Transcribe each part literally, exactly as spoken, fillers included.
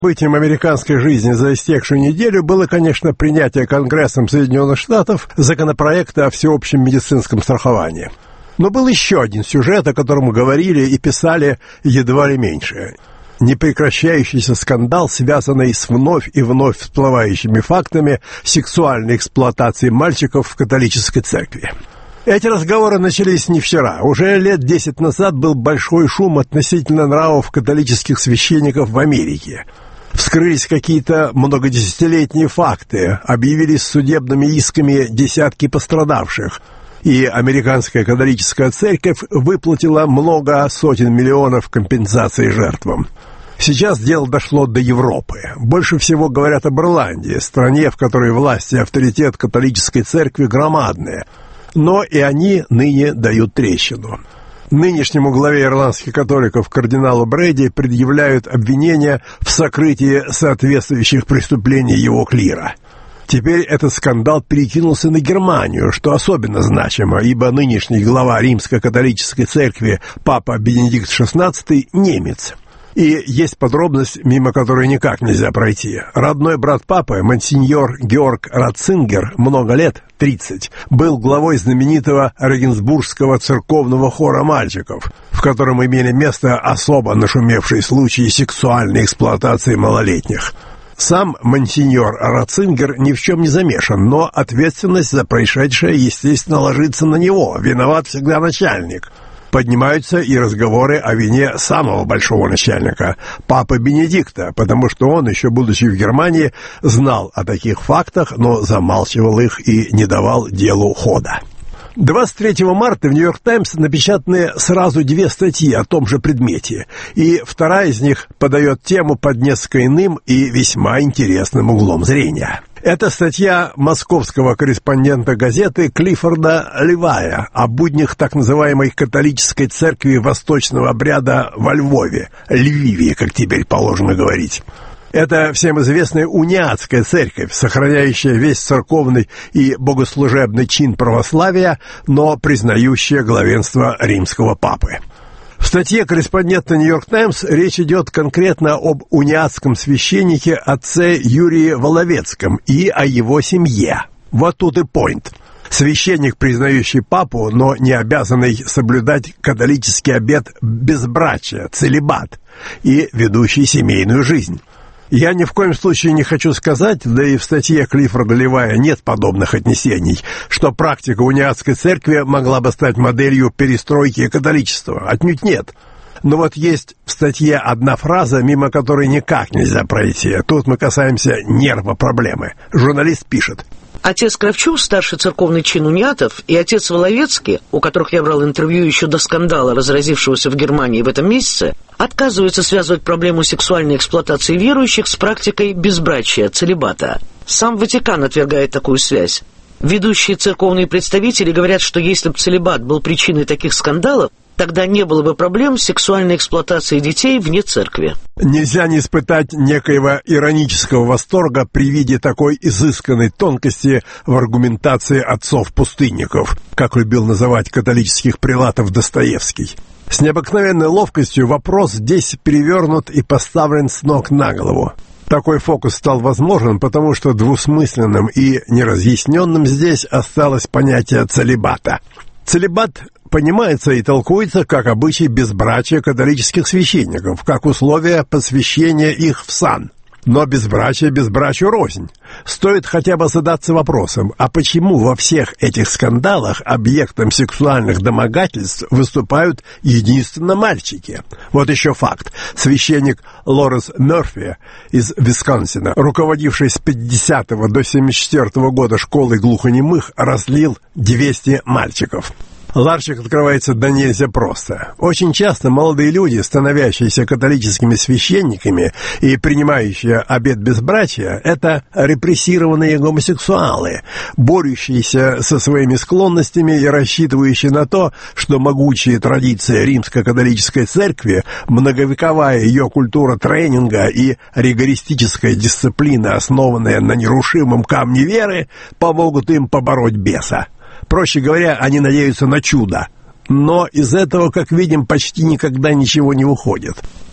Событием американской жизни за истекшую неделю было, конечно, принятие Конгрессом Соединенных Штатов законопроекта о всеобщем медицинском страховании. Но был еще один сюжет, о котором говорили и писали едва ли меньше. Непрекращающийся скандал, связанный с вновь и вновь всплывающими фактами сексуальной эксплуатации мальчиков в католической церкви. Эти разговоры начались не вчера. Уже лет десять назад был большой шум относительно нравов католических священников в Америке. Вскрылись какие-то многодесятилетние факты, объявились судебными исками десятки пострадавших, и американская католическая церковь выплатила много сотен миллионов компенсаций жертвам. Сейчас дело дошло до Европы. Больше всего говорят об Ирландии, стране, в которой власть и авторитет католической церкви громадные. Но и они ныне дают трещину. Нынешнему главе ирландских католиков кардиналу Брэди предъявляют обвинения в сокрытии соответствующих преступлений его клира. Теперь этот скандал перекинулся на Германию, что особенно значимо, ибо нынешний глава римско-католической церкви папа Бенедикт шестнадцатый немец. И есть подробность, мимо которой никак нельзя пройти. Родной брат папы, монсеньор Георг Ратцингер, много лет, тридцать, был главой знаменитого Регенсбургского церковного хора мальчиков, в котором имели место особо нашумевшие случаи сексуальной эксплуатации малолетних. Сам монсеньор Ратцингер ни в чем не замешан, но ответственность за происшедшее, естественно, ложится на него. Виноват всегда начальник. Поднимаются и разговоры о вине самого большого начальника, папы Бенедикта, потому что он, еще будучи в Германии, знал о таких фактах, но замалчивал их и не давал делу хода. двадцать третьего марта в «Нью-Йорк Таймс» напечатаны сразу две статьи о том же предмете, и вторая из них подает тему под несколько иным и весьма интересным углом зрения. Это статья московского корреспондента газеты Клиффорда Левая о буднях так называемой католической церкви восточного обряда во Львове, Львиве, как теперь положено говорить. Это всем известная униатская церковь, сохраняющая весь церковный и богослужебный чин православия, но признающая главенство римского папы. В статье корреспондента «Нью-Йорк Таймс» речь идет конкретно об униатском священнике отце Юрии Воловецком и о его семье. Вот тут и пойнт. Священник, признающий папу, но не обязанный соблюдать католический обет безбрачия, целибат, и ведущий семейную жизнь. Я ни в коем случае не хочу сказать, да и в статье Клиффорда Левая нет подобных отнесений, что практика униатской церкви могла бы стать моделью перестройки католичества. Отнюдь нет. Но вот есть в статье одна фраза, мимо которой никак нельзя пройти. Тут мы касаемся нерва проблемы. Журналист пишет: отец Кравчук, старший церковный чин униатов, и отец Воловецкий, у которых я брал интервью еще до скандала, разразившегося в Германии в этом месяце, отказываются связывать проблему сексуальной эксплуатации верующих с практикой безбрачия, целибата. Сам Ватикан отвергает такую связь. Ведущие церковные представители говорят, что если бы целибат был причиной таких скандалов, тогда не было бы проблем с сексуальной эксплуатацией детей вне церкви. Нельзя не испытать некоего иронического восторга при виде такой изысканной тонкости в аргументации отцов-пустынников, как любил называть католических прелатов Достоевский. С необыкновенной ловкостью вопрос здесь перевернут и поставлен с ног на голову. Такой фокус стал возможен, потому что двусмысленным и неразъясненным здесь осталось понятие целибата. Целибат понимается и толкуется как обычай безбрачия католических священников, как условие посвящения их в сан. Но безбрачие безбрачию рознь. Стоит хотя бы задаться вопросом, а почему во всех этих скандалах объектом сексуальных домогательств выступают единственно мальчики? Вот еще факт. Священник Лоренс Мерфи из Висконсина, руководивший с пятидесятого до семьдесят четвёртого года школой глухонемых, разлил двести мальчиков. Ларчик открывается да нельзя просто. Очень часто молодые люди, становящиеся католическими священниками и принимающие обет безбрачия, это репрессированные гомосексуалы, борющиеся со своими склонностями и рассчитывающие на то, что могучие традиции римско-католической церкви, многовековая ее культура тренинга и ригористическая дисциплина, основанная на нерушимом камне веры, помогут им побороть беса. Проще говоря, они надеются на чудо. Но из этого, как видим, почти никогда ничего не выходит.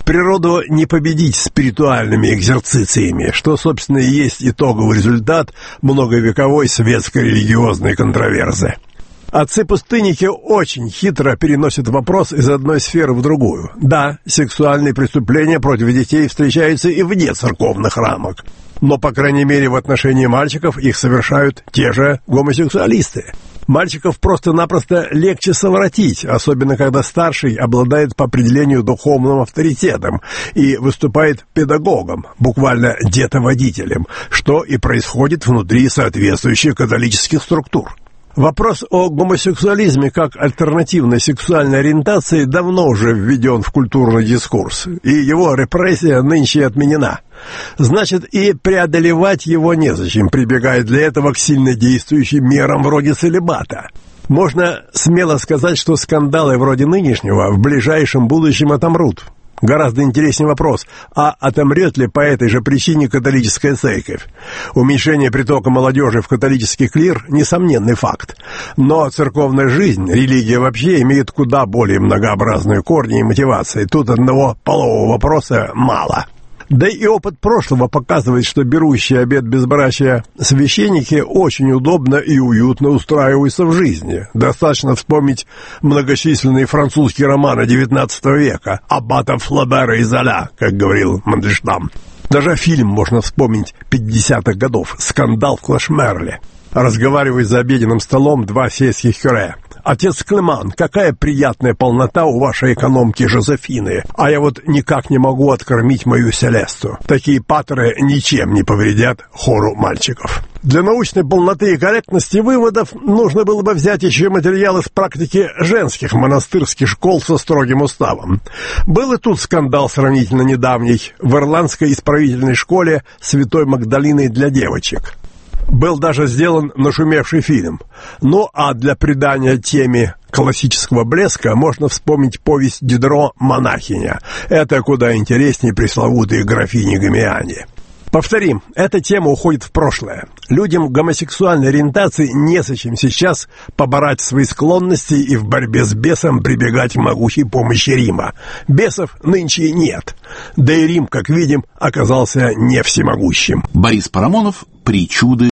Природу не победить спиритуальными экзерцициями, что, собственно, и есть итоговый результат многовековой светско-религиозной контроверзы. Отцы-пустынники очень хитро переносят вопрос из одной сферы в другую. Да, сексуальные преступления против детей встречаются и вне церковных рамок, но, по крайней мере, в отношении мальчиков их совершают те же гомосексуалисты. Мальчиков просто-напросто легче совратить, особенно когда старший обладает по определению духовным авторитетом и выступает педагогом, буквально детоводителем, что и происходит внутри соответствующих католических структур. Вопрос о гомосексуализме как альтернативной сексуальной ориентации давно уже введен в культурный дискурс, и его репрессия нынче отменена. Значит, и преодолевать его незачем, прибегая для этого к сильнодействующим мерам вроде целибата. Можно смело сказать, что скандалы вроде нынешнего в ближайшем будущем отомрут. Гораздо интереснее вопрос, а отомрет ли по этой же причине католическая церковь? Уменьшение притока молодежи в католический клир – несомненный факт. Но церковная жизнь, религия вообще имеет куда более многообразные корни и мотивации. Тут одного полового вопроса мало. Да и опыт прошлого показывает, что берущие обет безбрачия священники очень удобно и уютно устраиваются в жизни. Достаточно вспомнить многочисленные французские романы девятнадцатого века «Аббата Флабера и Золя», как говорил Мандельштам. Даже фильм можно вспомнить пятидесятых годов «Скандал в Клашмерле». Разговаривают за обеденным столом два сельских кюре. «Отец Клеман, какая приятная полнота у вашей экономки Жозефины, а я вот никак не могу откормить мою Селесту». Такие патеры ничем не повредят хору мальчиков. Для научной полноты и корректности выводов нужно было бы взять еще материалы с практики женских монастырских школ со строгим уставом. Был и тут скандал сравнительно недавний в ирландской исправительной школе Святой Магдалины для девочек. Был даже сделан нашумевший фильм. Ну а для придания теме классического блеска можно вспомнить повесть Дидро «Монахиня». Это куда интереснее пресловутой графини Гамиани. Повторим, эта тема уходит в прошлое. Людям гомосексуальной ориентации незачем сейчас побороть свои склонности и в борьбе с бесом прибегать к могучей помощи Рима. Бесов нынче нет. Да и Рим, как видим, оказался не всемогущим. Борис Парамонов. Причуды